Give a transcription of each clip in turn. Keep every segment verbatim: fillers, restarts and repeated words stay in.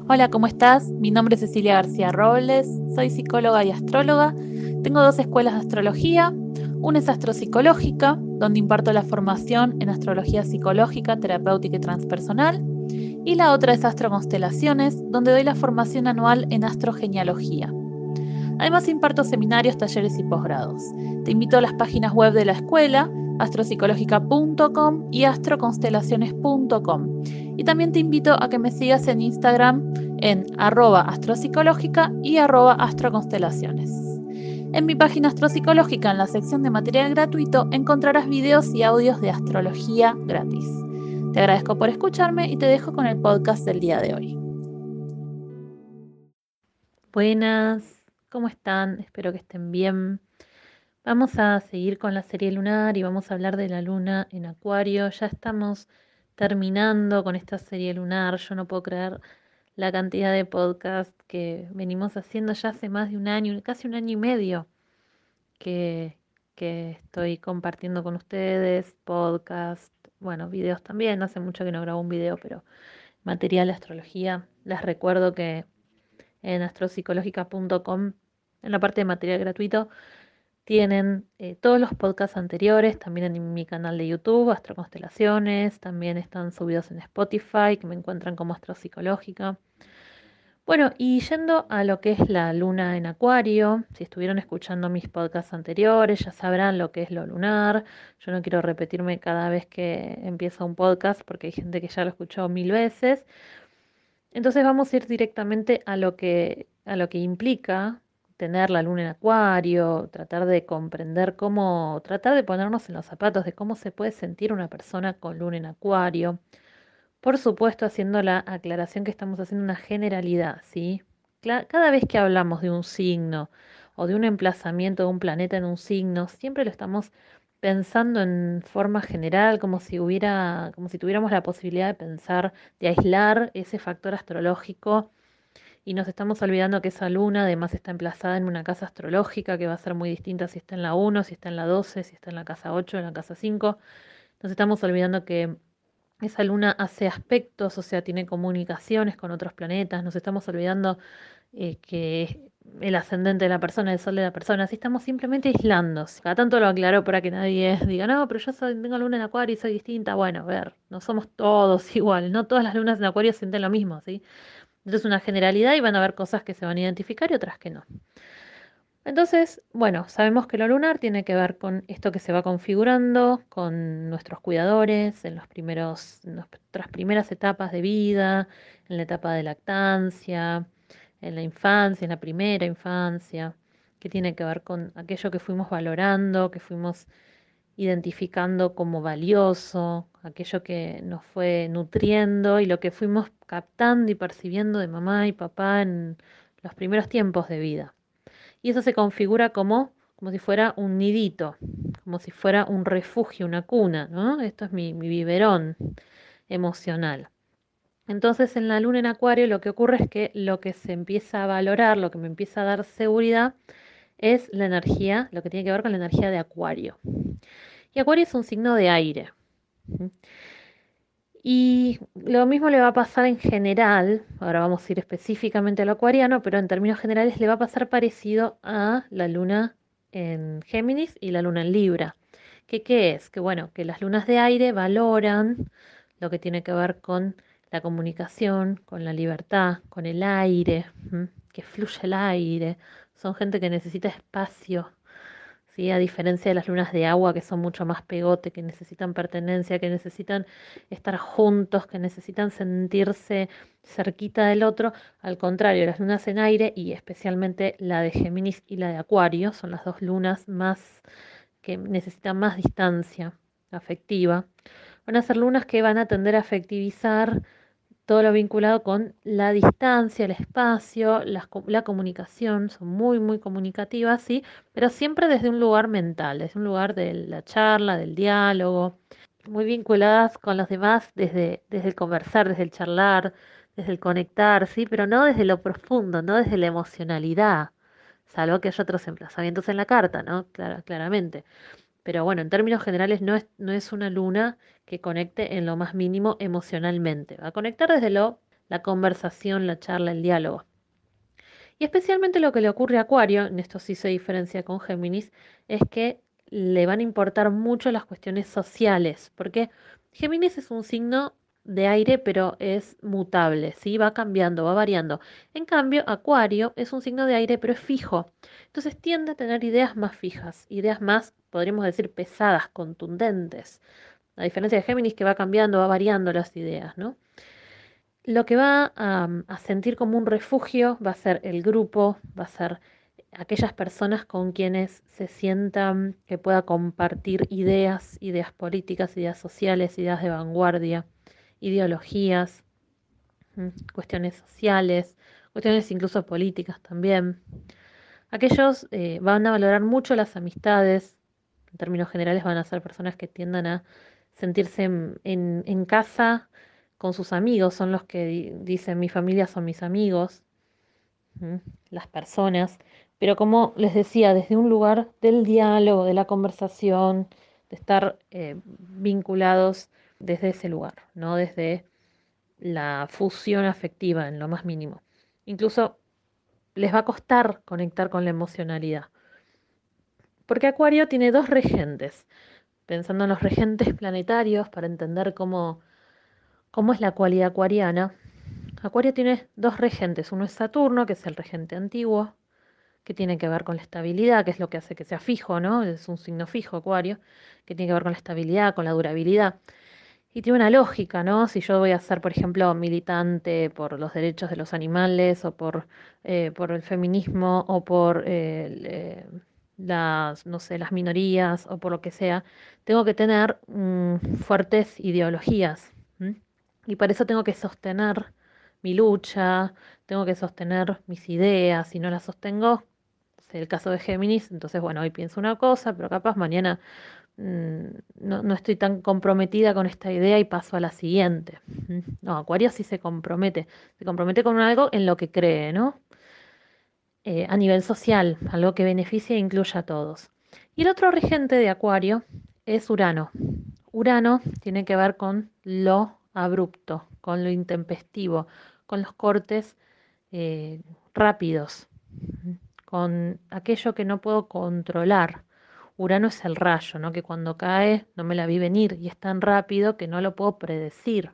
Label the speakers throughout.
Speaker 1: Hola, ¿cómo estás? Mi nombre es Cecilia García Robles, soy psicóloga y astróloga. Tengo dos escuelas de astrología. Una es astropsicológica, donde imparto la formación en astrología psicológica, terapéutica y transpersonal. Y la otra es astroconstelaciones, donde doy la formación anual en astrogenealogía. Además imparto seminarios, talleres y posgrados. Te invito a las páginas web de la escuela, astropsicológica punto com y astroconstelaciones punto com. Y también te invito a que me sigas en Instagram en arroba astropsicológica y arroba astroconstelaciones. En mi página Astropsicológica, en la sección de material gratuito, encontrarás videos y audios de astrología gratis. Te agradezco por escucharme y te dejo con el podcast del día de hoy. Buenas, ¿cómo están? Espero que estén bien. Vamos a seguir con la serie lunar y vamos a hablar de la luna en Acuario. Ya estamos terminando con esta serie lunar. Yo no puedo creer la cantidad de podcasts que venimos haciendo ya hace más de un año, casi un año y medio que, que estoy compartiendo con ustedes, podcast, bueno, videos también. Hace mucho que no grabo un video, pero material de astrología. Les recuerdo que en astropsicológica punto com, en la parte de material gratuito, tienen eh, todos los podcasts anteriores, también en mi canal de YouTube, Astroconstelaciones, también están subidos en Spotify, que me encuentran como Astropsicológica. Bueno, y yendo a lo que es la luna en Acuario, si estuvieron escuchando mis podcasts anteriores, ya sabrán lo que es lo lunar. Yo no quiero repetirme cada vez que empieza un podcast, porque hay gente que ya lo escuchó mil veces. Entonces vamos a ir directamente a lo que, a lo que implica tener la luna en Acuario, tratar de comprender cómo, tratar de ponernos en los zapatos de cómo se puede sentir una persona con luna en Acuario. Por supuesto, haciendo la aclaración que estamos haciendo una generalidad, ¿sí? Cla- Cada vez que hablamos de un signo o de un emplazamiento de un planeta en un signo, siempre lo estamos pensando en forma general, como si hubiera, como si tuviéramos la posibilidad de pensar, de aislar ese factor astrológico, y nos estamos olvidando que esa luna además está emplazada en una casa astrológica que va a ser muy distinta si está en la uno, si está en la doce, si está en la casa ocho, en la casa cinco. Nos estamos olvidando que esa luna hace aspectos, o sea, tiene comunicaciones con otros planetas. Nos estamos olvidando eh, que el ascendente de la persona, el sol de la persona, así estamos simplemente aislando. Cada tanto lo aclaro para que nadie diga, no, pero yo soy, tengo luna en Acuario y soy distinta. Bueno, a ver, no somos todos iguales, no todas las lunas en Acuario sienten lo mismo, ¿sí? Entonces es una generalidad y van a haber cosas que se van a identificar y otras que no. Entonces, bueno, sabemos que lo lunar tiene que ver con esto que se va configurando, con nuestros cuidadores en los primeros, en nuestras primeras etapas de vida, en la etapa de lactancia, en la infancia, en la primera infancia, que tiene que ver con aquello que fuimos valorando, que fuimos identificando como valioso, aquello que nos fue nutriendo y lo que fuimos captando y percibiendo de mamá y papá en los primeros tiempos de vida. Y eso se configura como, como si fuera un nidito, como si fuera un refugio, una cuna, ¿no? Esto es mi, mi biberón emocional. Entonces en la luna en Acuario lo que ocurre es que lo que se empieza a valorar, lo que me empieza a dar seguridad, es la energía, lo que tiene que ver con la energía de Acuario. Y Acuario es un signo de aire. Y lo mismo le va a pasar en general, ahora vamos a ir específicamente a lo acuariano, pero en términos generales le va a pasar parecido a la luna en Géminis y la luna en Libra. ¿Qué, qué es? Que bueno, que las lunas de aire valoran lo que tiene que ver con la comunicación, con la libertad, con el aire, ¿m? Que fluye el aire. Son gente que necesita espacio, ¿sí? A diferencia de las lunas de agua que son mucho más pegote, que necesitan pertenencia, que necesitan estar juntos, que necesitan sentirse cerquita del otro. Al contrario, las lunas en aire y especialmente la de Géminis y la de Acuario son las dos lunas más que necesitan más distancia afectiva. Van a ser lunas que van a tender a afectivizar todo lo vinculado con la distancia, el espacio, las co- la comunicación, son muy, muy comunicativas, sí, pero siempre desde un lugar mental, desde un lugar de la charla, del diálogo, muy vinculadas con los demás desde, desde el conversar, desde el charlar, desde el conectar, sí, pero no desde lo profundo, no desde la emocionalidad, salvo que haya otros emplazamientos en la carta, ¿no? Clara- claramente. Pero bueno, en términos generales no es, no es una luna que conecte en lo más mínimo emocionalmente. Va a conectar desde lo la conversación, la charla, el diálogo. Y especialmente lo que le ocurre a Acuario, en esto sí se diferencia con Géminis, es que le van a importar mucho las cuestiones sociales, porque Géminis es un signo de aire, pero es mutable, ¿sí? Va cambiando, va variando. En cambio, Acuario es un signo de aire, pero es fijo. Entonces tiende a tener ideas más fijas, ideas más, podríamos decir, pesadas, contundentes. A diferencia de Géminis, que va cambiando, va variando las ideas, ¿no? Lo que va a, a sentir como un refugio va a ser el grupo, va a ser aquellas personas con quienes se sientan que pueda compartir ideas, ideas políticas, ideas sociales, ideas de vanguardia, ideologías, mm, cuestiones sociales, cuestiones incluso políticas también. Aquellos eh, van a valorar mucho las amistades, en términos generales van a ser personas que tiendan a sentirse en, en- en casa con sus amigos, son los que di- dicen mi familia son mis amigos, ¿m? Las personas, pero como les decía, desde un lugar del diálogo, de la conversación, de estar eh, vinculados desde ese lugar, no desde la fusión afectiva en lo más mínimo. Incluso les va a costar conectar con la emocionalidad, porque Acuario tiene dos regentes. Pensando en los regentes planetarios para entender cómo, cómo es la cualidad acuariana, Acuario tiene dos regentes. Uno es Saturno, que es el regente antiguo, que tiene que ver con la estabilidad, que es lo que hace que sea fijo, ¿no? Es un signo fijo, Acuario, que tiene que ver con la estabilidad, con la durabilidad. Y tiene una lógica, ¿no? Si yo voy a ser, por ejemplo, militante por los derechos de los animales o por, eh, por el feminismo o por eh, el, eh, las, no sé, las minorías o por lo que sea, tengo que tener mm, fuertes ideologías. ¿M? Y para eso tengo que sostener mi lucha, tengo que sostener mis ideas. Si no las sostengo, es el caso de Géminis, entonces, bueno, hoy pienso una cosa, pero capaz mañana mm, no, no estoy tan comprometida con esta idea y paso a la siguiente. Mm, No, Acuario sí se compromete, se compromete con algo en lo que cree, ¿no? Eh, a nivel social, algo que beneficie e incluya a todos. Y el otro regente de Acuario es Urano. Urano tiene que ver con lo abrupto, con lo intempestivo, con los cortes eh, rápidos, con aquello que no puedo controlar. Urano es el rayo, ¿no? Que cuando cae no me la vi venir y es tan rápido que no lo puedo predecir.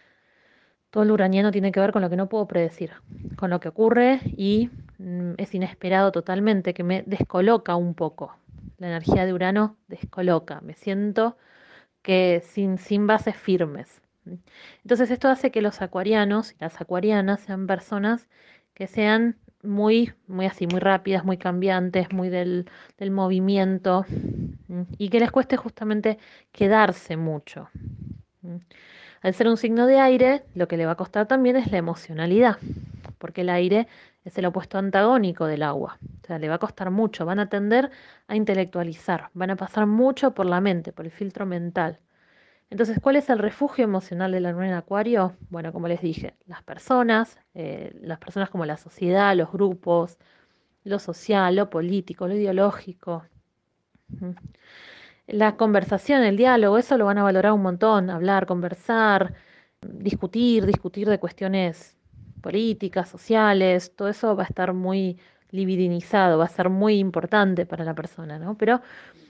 Speaker 1: Todo lo uraniano tiene que ver con lo que no puedo predecir, con lo que ocurre y mm, es inesperado totalmente, que me descoloca un poco. La energía de Urano descoloca, me siento que sin, sin bases firmes. Entonces esto hace que los acuarianos y las acuarianas sean personas que sean muy, muy así, muy rápidas, muy cambiantes, muy del, del movimiento, ¿m? Y que les cueste justamente quedarse mucho. ¿M? Al ser un signo de aire, lo que le va a costar también es la emocionalidad, porque el aire es el opuesto antagónico del agua. O sea, le va a costar mucho, van a tender a intelectualizar, van a pasar mucho por la mente, por el filtro mental. Entonces, ¿cuál es el refugio emocional de la luna en Acuario? Bueno, como les dije, las personas, eh, las personas como la sociedad, los grupos, lo social, lo político, lo ideológico. Ujú. La conversación, el diálogo, eso lo van a valorar un montón, hablar, conversar, discutir, discutir de cuestiones políticas, sociales, todo eso va a estar muy libidinizado, va a ser muy importante para la persona, ¿no? Pero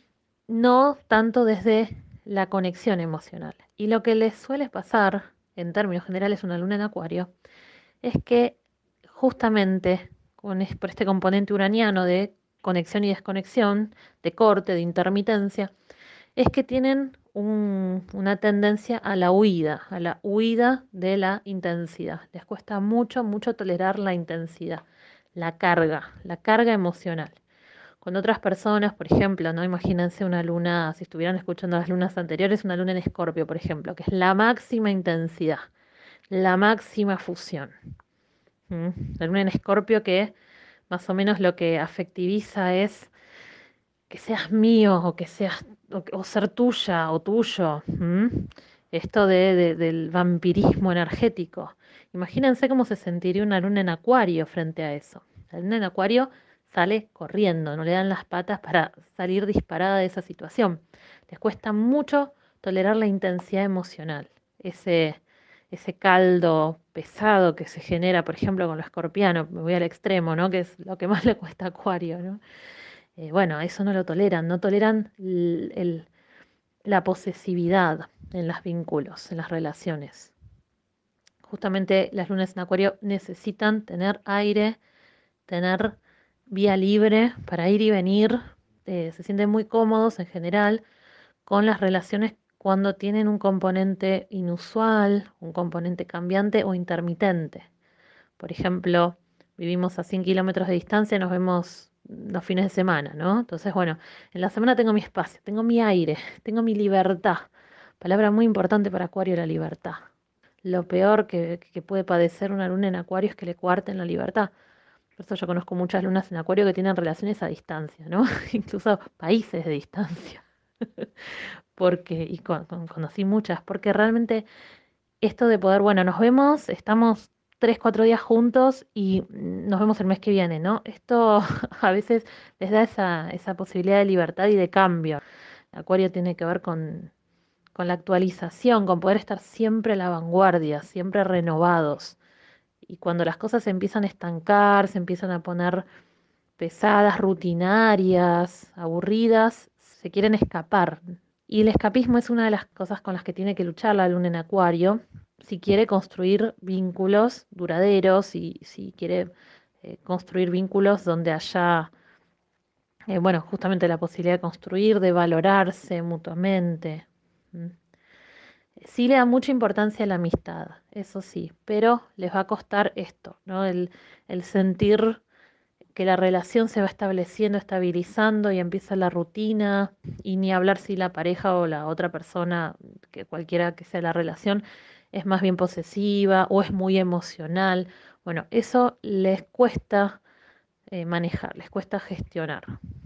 Speaker 1: no tanto desde la conexión emocional. Y lo que les suele pasar, en términos generales, una luna en Acuario, es que justamente con es- por este componente uraniano de conexión y desconexión, de corte, de intermitencia, es que tienen un- una tendencia a la huida, a la huida de la intensidad. Les cuesta mucho, mucho tolerar la intensidad, la carga, la carga emocional con otras personas, por ejemplo, ¿no? Imagínense una luna, si estuvieran escuchando las lunas anteriores, una luna en Escorpio, por ejemplo, que es la máxima intensidad, la máxima fusión. ¿M? La luna en Escorpio que más o menos lo que afectiviza es que seas mío o que seas o, o ser tuya o tuyo. ¿M? Esto de, de- del vampirismo energético. Imagínense cómo se sentiría una luna en Acuario frente a eso. La luna en Acuario sale corriendo, no le dan las patas para salir disparada de esa situación. Les cuesta mucho tolerar la intensidad emocional, ese, ese caldo pesado que se genera, por ejemplo, con lo escorpiano, me voy al extremo, ¿no? Que es lo que más le cuesta a Acuario, ¿no? Eh, bueno, eso no lo toleran, no toleran el- el- la posesividad en los vínculos, en las relaciones. Justamente las lunas en Acuario necesitan tener aire, tener vía libre para ir y venir. Eh, se sienten muy cómodos en general con las relaciones cuando tienen un componente inusual, un componente cambiante o intermitente. Por ejemplo, vivimos a cien kilómetros de distancia y nos vemos los fines de semana, ¿no? Entonces, bueno, en la semana tengo mi espacio, tengo mi aire, tengo mi libertad. Palabra muy importante para Acuario, la libertad. Lo peor que, que puede padecer una luna en Acuario es que le cuarten la libertad. Por eso yo conozco muchas lunas en Acuario que tienen relaciones a distancia, ¿no? Incluso países de distancia. Porque, y con- con- conocí muchas, porque realmente esto de poder, bueno, nos vemos, estamos tres, cuatro días juntos y mm, nos vemos el mes que viene, ¿no? Esto a veces les da esa, esa posibilidad de libertad y de cambio. Acuario tiene que ver con, con la actualización, con poder estar siempre a la vanguardia, siempre renovados. Y cuando las cosas se empiezan a estancar, se empiezan a poner pesadas, rutinarias, aburridas, se quieren escapar. Y el escapismo es una de las cosas con las que tiene que luchar la luna en Acuario si quiere construir vínculos duraderos y si quiere eh, construir vínculos donde haya, eh, bueno, justamente la posibilidad de construir, de valorarse mutuamente. ¿M? Sí le da mucha importancia a la amistad, eso sí, pero les va a costar esto, ¿no? El, el sentir que la relación se va estableciendo, estabilizando y empieza la rutina, y ni hablar si la pareja o la otra persona, que cualquiera que sea la relación, es más bien posesiva o es muy emocional. Bueno, eso les cuesta eh, manejar, les cuesta gestionar.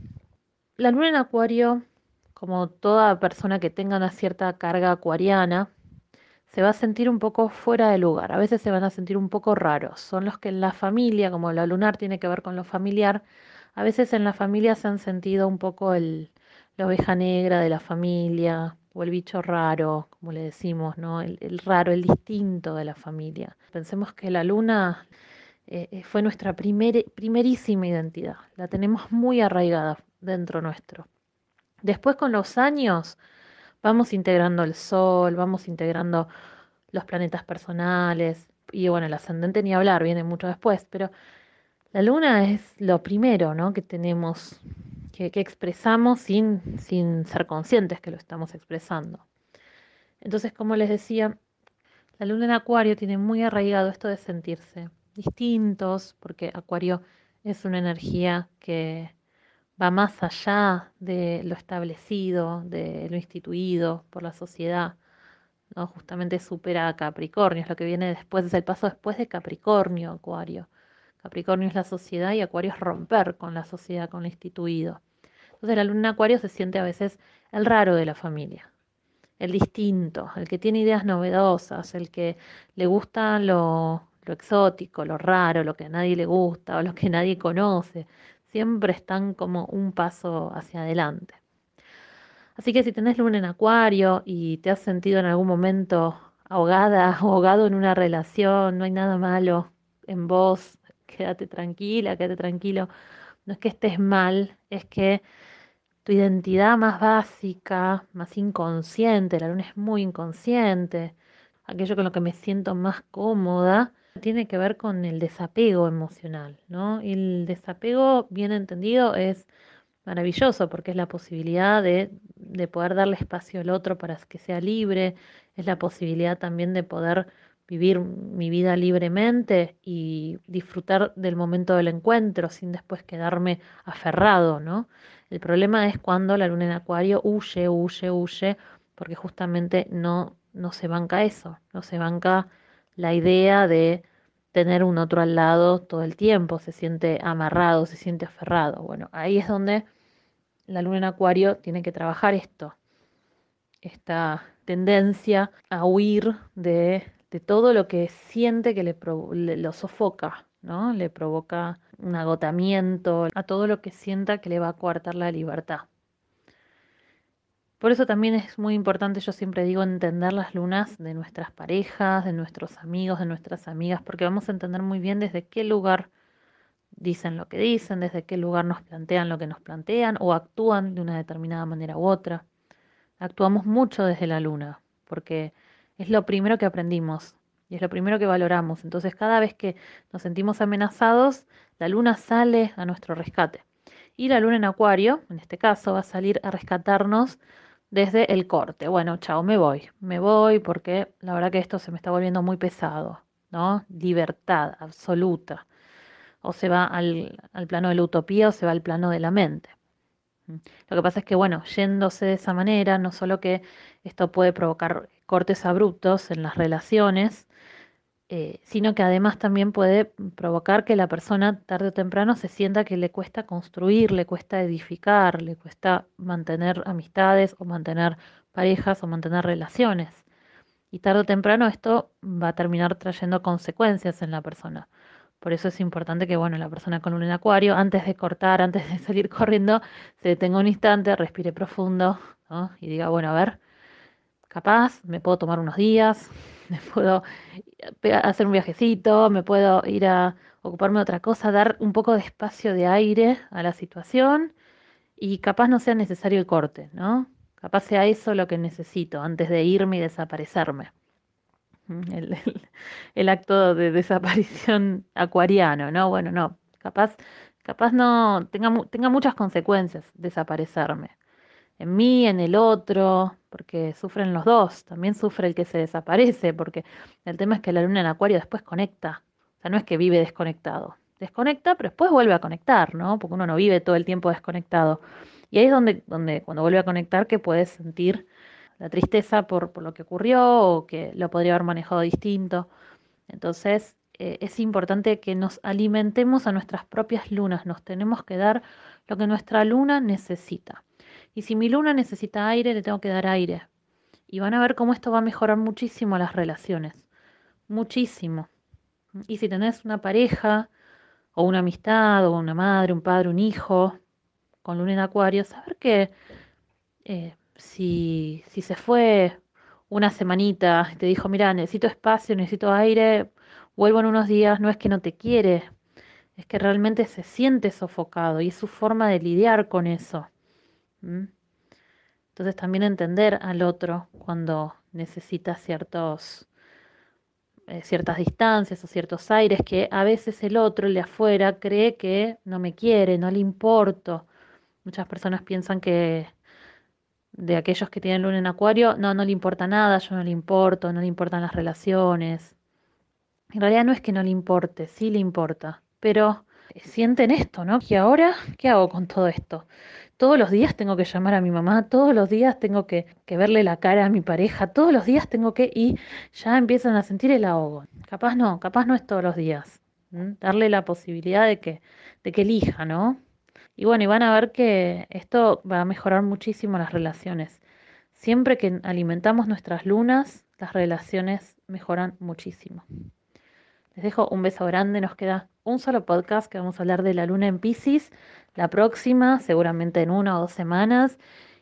Speaker 1: La luna en Acuario, como toda persona que tenga una cierta carga acuariana, se va a sentir un poco fuera de lugar, a veces se van a sentir un poco raros. Son los que en la familia, como la lunar tiene que ver con lo familiar, a veces en la familia se han sentido un poco el, la oveja negra de la familia o el bicho raro, como le decimos, ¿no? El, el raro, el distinto de la familia. Pensemos que la luna eh, eh, fue nuestra primer- primerísima identidad, la tenemos muy arraigada dentro nuestro. Después con los años vamos integrando el sol, vamos integrando los planetas personales, y bueno, el ascendente ni hablar, viene mucho después, pero la luna es lo primero, ¿no? Que tenemos, que, que expresamos sin, sin ser conscientes que lo estamos expresando. Entonces, como les decía, la luna en Acuario tiene muy arraigado esto de sentirse distintos, porque Acuario es una energía que va más allá de lo establecido, de lo instituido por la sociedad, ¿no? Justamente supera a Capricornio, es lo que viene después, es el paso después de Capricornio, Acuario. Capricornio es la sociedad y Acuario es romper con la sociedad, con lo instituido. Entonces la luna en Acuario se siente a veces el raro de la familia, el distinto, el que tiene ideas novedosas, el que le gusta lo, lo exótico, lo raro, lo que a nadie le gusta o lo que nadie conoce. Siempre están como un paso hacia adelante. Así que si tenés luna en Acuario y te has sentido en algún momento ahogada, ahogado en una relación, no hay nada malo en vos, quédate tranquila, quédate tranquilo. No es que estés mal, es que tu identidad más básica, más inconsciente, la luna es muy inconsciente, aquello con lo que me siento más cómoda, tiene que ver con el desapego emocional, ¿no? Y el desapego, bien entendido, es maravilloso porque es la posibilidad de, de poder darle espacio al otro para que sea libre, es la posibilidad también de poder vivir mi vida libremente y disfrutar del momento del encuentro sin después quedarme aferrado, ¿no? El problema es cuando la luna en Acuario huye, huye, huye, porque justamente no, no se banca eso, no se banca la idea de tener un otro al lado todo el tiempo, se siente amarrado, se siente aferrado. Bueno, ahí es donde la luna en Acuario tiene que trabajar esto, esta tendencia a huir de, de todo lo que siente que le, provo- le- lo sofoca, ¿no? Le provoca un agotamiento, a todo lo que sienta que le va a coartar la libertad. Por eso también es muy importante, yo siempre digo, entender las lunas de nuestras parejas, de nuestros amigos, de nuestras amigas, porque vamos a entender muy bien desde qué lugar dicen lo que dicen, desde qué lugar nos plantean lo que nos plantean o actúan de una determinada manera u otra. Actuamos mucho desde la luna, porque es lo primero que aprendimos y es lo primero que valoramos. Entonces, cada vez que nos sentimos amenazados, la luna sale a nuestro rescate. Y la luna en Acuario, en este caso, va a salir a rescatarnos desde el corte. Bueno, chao, me voy. Me voy porque la verdad que esto se me está volviendo muy pesado, ¿no? Libertad absoluta. O se va al, al plano de la utopía o se va al plano de la mente. Mm. Lo que pasa es que, bueno, yéndose de esa manera, no solo que esto puede provocar cortes abruptos en las relaciones, eh, sino que además también puede provocar que la persona tarde o temprano se sienta que le cuesta construir, le cuesta edificar, le cuesta mantener amistades o mantener parejas o mantener relaciones. Y tarde o temprano esto va a terminar trayendo consecuencias en la persona. Por eso es importante que, bueno, la persona con luna en acuario, antes de cortar, antes de salir corriendo, se detenga un instante, respire profundo, ¿no? Y diga, bueno, a ver, capaz, me puedo tomar unos días, me puedo pe- hacer un viajecito, me puedo ir a ocuparme de otra cosa, dar un poco de espacio de aire a la situación y capaz no sea necesario el corte, ¿no? Capaz sea eso lo que necesito antes de irme y desaparecerme. Mm, El, el- el acto de desaparición acuariano, ¿no? Bueno, no, capaz, capaz no tenga, mu- tenga muchas consecuencias desaparecerme. En mí, en el otro, porque sufren los dos, también sufre el que se desaparece, porque el tema es que la luna en acuario después conecta, o sea, no es que vive desconectado, desconecta, pero después vuelve a conectar, ¿no? Porque uno no vive todo el tiempo desconectado. Y ahí es donde, donde cuando vuelve a conectar que puedes sentir la tristeza por, por lo que ocurrió o que lo podría haber manejado distinto. Entonces, eh, es importante que nos alimentemos a nuestras propias lunas, nos tenemos que dar lo que nuestra luna necesita. Y si mi luna necesita aire, le tengo que dar aire. Y van a ver cómo esto va a mejorar muchísimo las relaciones, muchísimo. Y si tenés una pareja, o una amistad, o una madre, un padre, un hijo, con luna en acuario, saber que eh, si, si se fue una semanita y te dijo, mira, necesito espacio, necesito aire, vuelvo en unos días, no es que no te quiere, es que realmente se siente sofocado y es su forma de lidiar con eso. ¿M? Entonces también entender al otro cuando necesita ciertos, eh, ciertas distancias o ciertos aires que a veces el otro, el de afuera, cree que no me quiere, no le importo. Muchas personas piensan que de aquellos que tienen luna en acuario, no, no le importa nada, yo no le importo, no le importan las relaciones. En realidad no es que no le importe, sí le importa, pero sienten esto, ¿no? ¿Y ahora qué hago con todo esto? Todos los días tengo que llamar a mi mamá, todos los días tengo que, que verle la cara a mi pareja, todos los días tengo que, y ya empiezan a sentir el ahogo. Capaz no, capaz no es todos los días. ¿M? Darle la posibilidad de que, de que elija, ¿no? Y bueno, y van a ver que esto va a mejorar muchísimo las relaciones. Siempre que alimentamos nuestras lunas, las relaciones mejoran muchísimo. Les dejo un beso grande, nos queda un solo podcast que vamos a hablar de la luna en Piscis, la próxima, seguramente en una o dos semanas.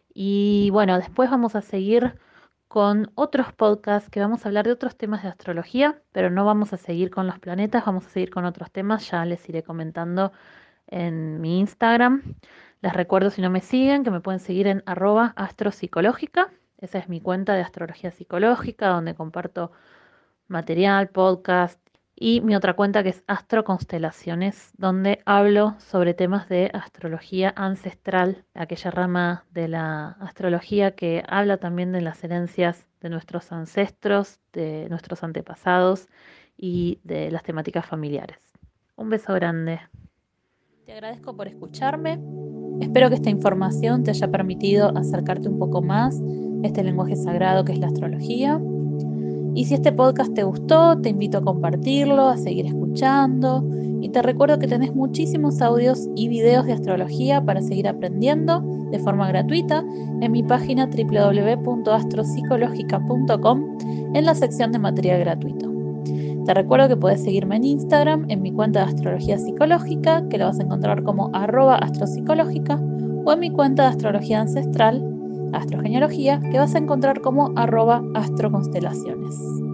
Speaker 1: Y bueno, después vamos a seguir con otros podcasts que vamos a hablar de otros temas de astrología, pero no vamos a seguir con los planetas, vamos a seguir con otros temas, ya les iré comentando en mi Instagram. Les recuerdo, si no me siguen, que me pueden seguir en arroba astropsicológica. Esa es mi cuenta de astrología psicológica, donde comparto material, podcast, y mi otra cuenta que es Astro Constelaciones, donde hablo sobre temas de astrología ancestral, aquella rama de la astrología que habla también de las herencias de nuestros ancestros, de nuestros antepasados y de las temáticas familiares. Un beso grande. Te agradezco por escucharme. Espero que esta información te haya permitido acercarte un poco más a este lenguaje sagrado que es la astrología. Y si este podcast te gustó, te invito a compartirlo, a seguir escuchando. Y te recuerdo que tenés muchísimos audios y videos de astrología para seguir aprendiendo de forma gratuita en mi página doble u doble u doble u punto astropsicológica punto com en la sección de material gratuito. Te recuerdo que puedes seguirme en Instagram en mi cuenta de astrología psicológica, que la vas a encontrar como arroba astropsicológica, o en mi cuenta de astrología ancestral,
Speaker 2: astrogenealogía, que vas a encontrar como arroba astroconstelaciones.